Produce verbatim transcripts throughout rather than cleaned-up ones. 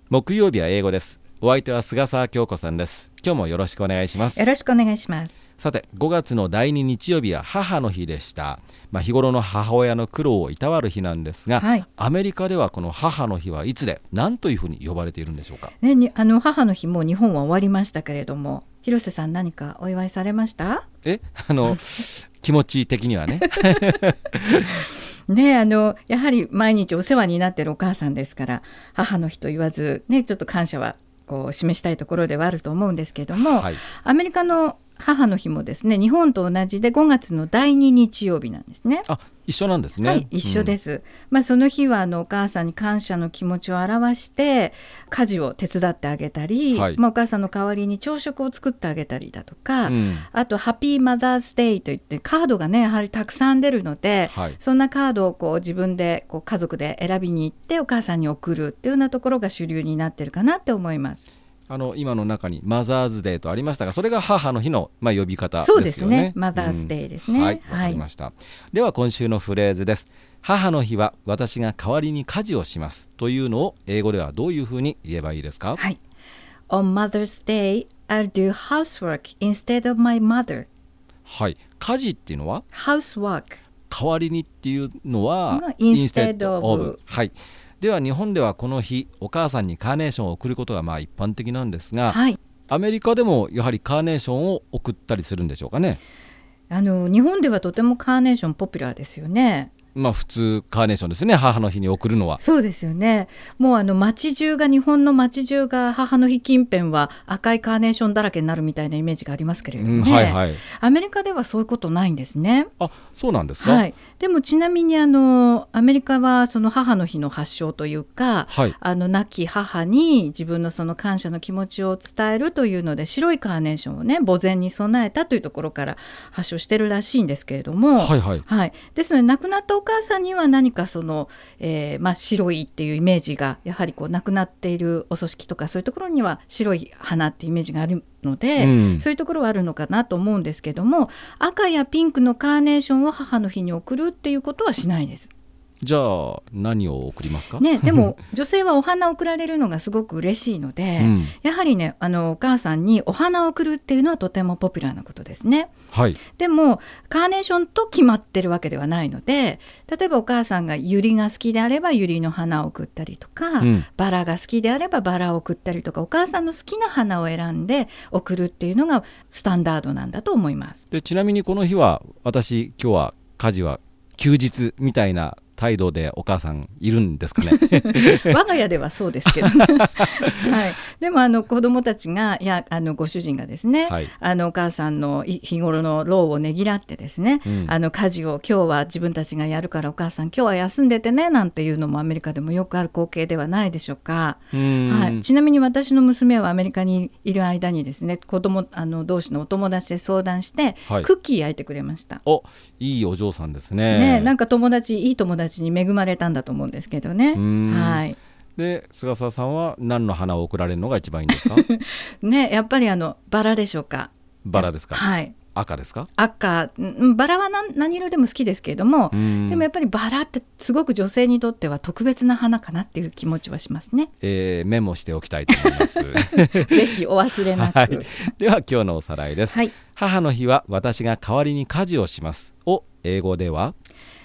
木曜日は英語です。お相手は菅沢京子さんです。今日もよろしくお願いします。 よろしくお願いします。 さて、ごがつのだいに日曜日は母の日でした。まあ、日頃の母親の苦労をいたわる日なんですが、はい、アメリカではこの母の日はいつで何というふうに呼ばれているんでしょうか。 ね、にあの母の日も日本は終わりましたけれども、広瀬さん何かお祝いされました？ えあの気持ち的にはねね、あのやはり毎日お世話になっているお母さんですから、母の日と言わず、ね、ちょっと感謝はこう示したいところではあると思うんですけども、はい、アメリカの母の日もですね、日本と同じでごがつのだいに日曜日なんですね。 あ、一緒なんですね。 はい、一緒です、うんまあ、その日はあのお母さんに感謝の気持ちを表して家事を手伝ってあげたり、はいまあ、お母さんの代わりに朝食を作ってあげたりだとか、うん、あとハッピーマザーズデイといってカードがねやはりたくさん出るので、はい、そんなカードをこう自分でこう家族で選びに行ってお母さんに送るっていうようなところが主流になってるかなって思います。 あの今の中にマザーズデーとありましたが、それが母の日の、まあ、呼び方ですよね。 そうですね、マザーズデーですね、うん、 はい、わかりました、はい、では今週のフレーズです。母の日は私が代わりに家事をしますというのを英語ではどういうふうに言えばいいですか？ はい、On Mother's Day I'll do housework instead of my mother。 はい、家事っていうのは housework、 代わりにっていうのは instead of、 はい。では日本ではこの日お母さんにカーネーションを送ることがまあ一般的なんですが、はい、アメリカでもやはりカーネーションを送ったりするんでしょうかね。 あの日本ではとてもカーネーションポピュラーですよね。 まあ普通カーネーションですね、母の日に送るのは。 そうですよね。もうあの街中が日本の街中が母の日近辺は赤いカーネーションだらけになるみたいなイメージがありますけれどもね、うんはいはい、アメリカではそういうことないんですね。 あ、そうなんですか。 はい、でもちなみにあのアメリカはその母の日の発祥というか、はい、あの亡き母に自分のその感謝の気持ちを伝えるというので白いカーネーションをね墓前に備えたというところから発祥してるらしいんですけれども、はいはいはい、ですので亡くなったお母さんには何かその、えーまあ、白いっていうイメージがやはりこう亡くなっているお葬式とかそういうところには白い花っていうイメージがあるので、うん、そういうところはあるのかなと思うんですけども、赤やピンクのカーネーションを母の日に送るっていうことはしないです。 じゃあ何を送りますか、 ね、でも女性はお花を贈られるのがすごく嬉しいので、うん、やはりねあのお母さんにお花を贈るっていうのはとてもポピュラーなことですね、はい、でもカーネーションと決まってるわけではないので、例えばお母さんがユリが好きであればユリの花を贈ったりとか、うん、バラが好きであればバラを贈ったりとか、お母さんの好きな花を選んで贈るっていうのがスタンダードなんだと思います。 でちなみにこの日は私今日は家事は休日みたいな態度でお母さんいるんですかね我が家ではそうですけど、ねはい、でもあの子どもたちがいやあのご主人がですね、はい、あのお母さんの日頃の労をねぎらってですね、うん、あの家事を今日は自分たちがやるからお母さん今日は休んでてねなんていうのもアメリカでもよくある光景ではないでしょうか。はい、ちなみに私の娘はアメリカにいる間にですね、子どもあの同士のお友達で相談して、はい、クッキー焼いてくれました。 お、いいお嬢さんですね。 ね、なんか友達いい友達に恵まれたんだと思うんですけどね。はい、 で菅沢さんは何の花を贈られるのが一番いいんですかね、やっぱりあのバラでしょうか。 バラですか。 はい、 赤ですか。 赤、バラは 何, 何色でも好きですけれども、でもやっぱりバラってすごく女性にとっては特別な花かなっていう気持ちはしますね、 えー、メモしておきたいと思いますぜひお忘れなく、はい、 では今日のおさらいです、はい、母の日は私が代わりに家事をしますを英語では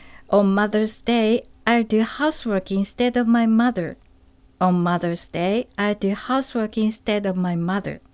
On Mother's Day I'll do housework instead of my mother. On Mother's Day I'll do housework instead of my mother.